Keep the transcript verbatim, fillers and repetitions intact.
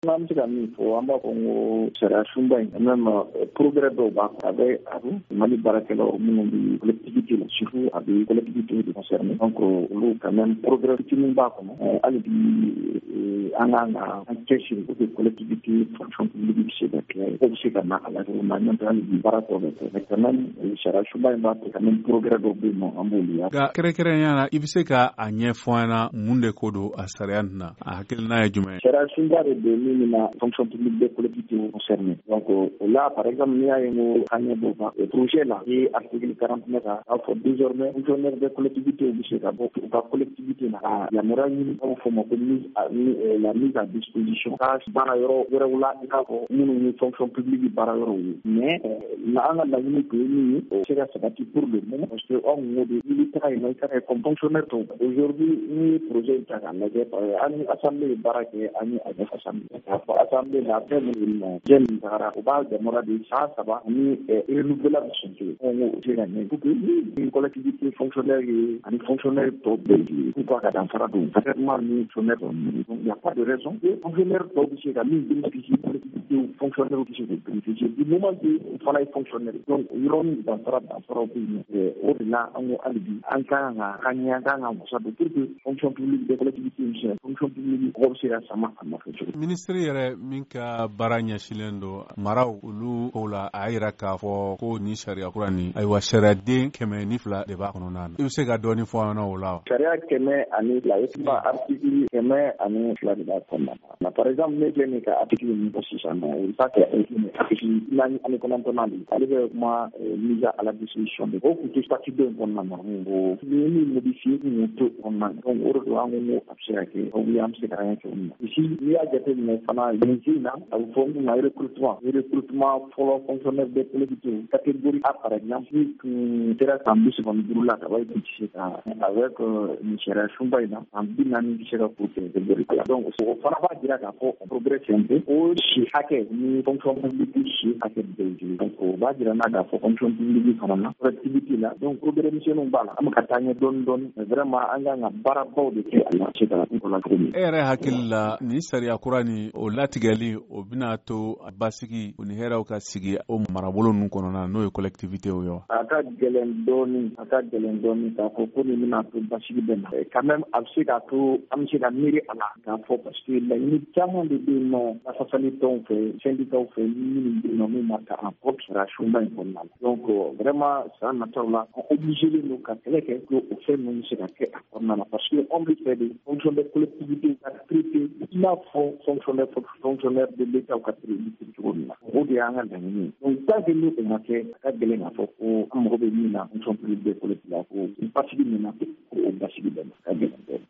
n'an bɛ se ka min fɔ an b'a fɔ n ko sariya sunba in même progrès dɔw b'a kɔnɔ a bɛ a bɛ Mali baarakɛlaw minnu bɛ collectivité la surtout a bɛ collectivité de concerné donc olu quand même progrès fitinin b'a kɔnɔ hali bi an kan ka an cɛsiri pour que collectivité fonction publique bɛ se ka kɛ o bɛ se ka na a la cogo min na n'o tɛ hali bi baara tɔ bɛ kɛ mais quand même sariya sunba in b'a to quand même progrès dɔw bɛ yen nɔ an b'olu ye. Nka kɛrɛnkɛrɛnnenya la i bɛ se ka a ɲɛfɔ an ɲɛna mun de ko don a sariya nin na a hakilina ye jumɛn ye. Sariya sunba de bɛ min na fonction publique des collectivités concernées donc o la par exemple n'i y'a ye n ko an ɲɛ b'o kan projet la i ye article quarante-neuf a b'a fɔ désormais fonctionnaire des collectivités bɛ se ka bɔ u ka collectivité la ka yamaruya ɲini an b'a fɔ o ma ko la mise à disposition ka baara yɔrɔ wɛrɛw la i k'a fɔ minnu ye fonction publique baara yɔrɔw ye mais na an ka laɲini tun ye min ye o se ka sabati pour le moment parce que anw ŋo de i bɛ taga yen nɔ i ka kɛ comme fonctionnaire tɔw aujourd'hui n'i ye projet in ta k'a lajɛ an ni assemblée ye baara kɛ an ye a ɲɛfɔ assemblée k'a fɔ assemblée la fɛn minnu nɔ jɛ min tagara o b'a yamaruya de san saba ani renouvelable sont kelen anw ŋo o se ka ɲɛ pour que ni collectivité fonctionnaire ye ani fonctionnaire tɔw bɛɛ ye pourquoi ka danfara don traitement ni fonctionnaire tɔw ni donc il y a pas de raison que fonctionnaire tɔw bɛ se ka min bénéficie collectivité fonctionnaire bɛ se k'o bénéficier du moment que o fana ye fonctionnaire donc yɔrɔnin danfara danfaraw bɛ yen o de la an ko hali bi an kan ka an ɲɛ an kan ka wasa don pour que fonction publique des collectivités bɛ se ka fonction publique mɔgɔ bɛ se ka sama a nɔfɛ cogo. Ministre yɛrɛ min ka baara ɲɛsilen don maraw olu kow la a y'a yira k'a fɔ ko ni sariya kura nin ayiwa sariyaden kɛmɛ ni fila de b'a kɔnɔna na i bɛ se ka dɔɔni fɔ an ɲɛna o la wa. Sariya kɛmɛ ani fila o article kɛmɛ ani fila de b'a kɔnɔna na par exemple ne filɛ nin ka article min fɔ sisan nɔ o b'a kɛ article naani ani kɔnɔntɔnnan de ale bɛ kuma mise à la disposition de o tun tɛ statut dɔ in kɔnɔna na o ni ye min modifié min to kɔnɔna na donc o de don an ko a bɛ se ka kɛ ou bien an bɛ se ka an kɛ o min na ici n'i y'a jateminɛ fana nin ji in na a bɛ fɔ min ma recrutement recrutement fɔlɔ fonctionnaire des collectivités catégorie A par exemple ni tun sera san bi saba ni duuru la ka ban i tun tɛ se ka avec nin sariya sunba in na san bi naani bɛ se ka k'o catégorie la donc o fana b'a jira k'a fɔ progrès c'est un peu o si hakɛ ni fonction publique si hakɛ bɛɛ ye donc o b'a jira n'a k'a fɔ fonction publique fana na collectivité la donc progrès misɛnninw b'a la an bɛ ka taa ɲɛ dɔɔni dɔɔni mais vraiment an kan ka baarabaw de kɛ a la se ka o la cogo min. E yɛrɛ hakili la ni sariya kura ni o latigɛli o bɛna to basigi o ni hɛrɛw ka sigi o marabolo ninnu kɔnɔna n'o ye collectivité ye wa. A ka gɛlɛn dɔɔni a ka gɛlɛn dɔɔni k'a fɔ ko nin bɛna to basigi bɛ na quand même a bɛ se k'a to an bɛ se ka miiri a la k'a fɔ parce que laɲini caman de bɛ yen nɔ lafasali tɔnw fɛ syndicats fɛ minnu bɛ yen nɔ min ma ta en compte sariya sunba in kɔnɔna la donc vraiment san nataw la an obligé don ka kɛlɛ kɛ ko o fɛn ninnu bɛ se ka kɛ a kɔnɔna na parce que anw bɛ fɛ de fonction des collectivités ka traiter i n'a fɔ fonctionnaire fonctionnaire de l'État ka traiter cogo min na o de y'an ka laɲini ye donc tant que ni o ma kɛ a ka gɛlɛn k'a fɔ ko an mago bɛ min na fonction publique des collectivités la ko basigi min na ko o basigi bɛ na ka gɛlɛn.